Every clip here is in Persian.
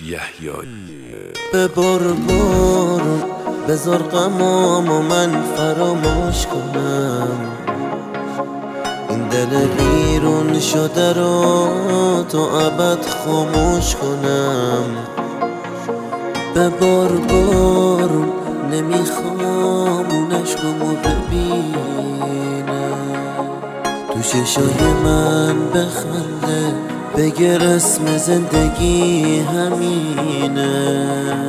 یحیایی. به بارون بذار غمامو من فراموش کنم، این دل بیرون شده رو تو ابد خاموش کنم. به بارون نمیخوام اون عشقمو ببینم، تو چشای من بخنده بگر اسم زندگی همینه.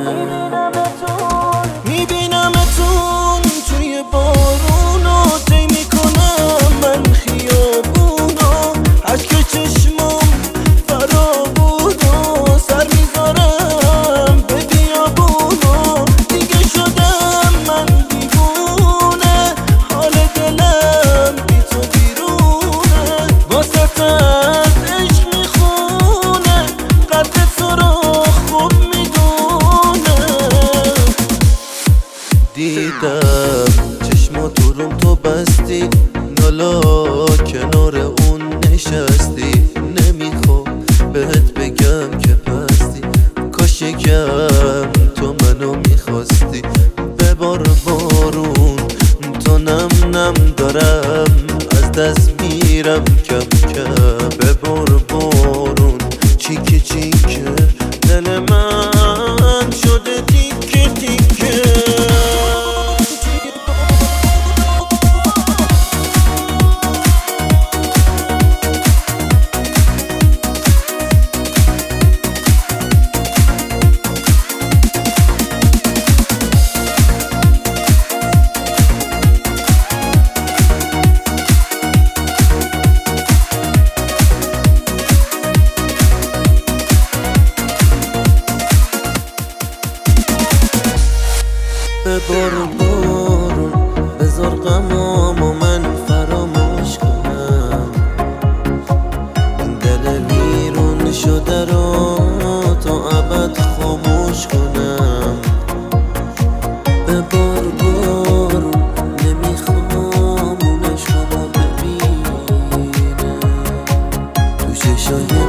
میبینمتون توی بارونو طی میکنم من خیابونو، اشک چشمم فرا بود و سر میذارم به بیابونو. دیگه شدم من دیوونه، حال دلم بی تو بیرونه، واسه از عشق میخونه، قدر تو رو خوب میدونه. دیدم چشماتو روم تو بستی، نالا کنار اون نشستی، نمیخوام بهت بگم که پستی، کاش یکم تو منو میخواستی. به بارون تو نم دارم، از دست میرم کم کم. به بارون چیکه چیکه دل من شده تیکه تیکه. به بارون بذار غمامو من فراموش کنم، این دل بیرون شده رو تو ابد خاموش کنم. به بارون نمیخوام اون عشقمو ببینم، تو چشای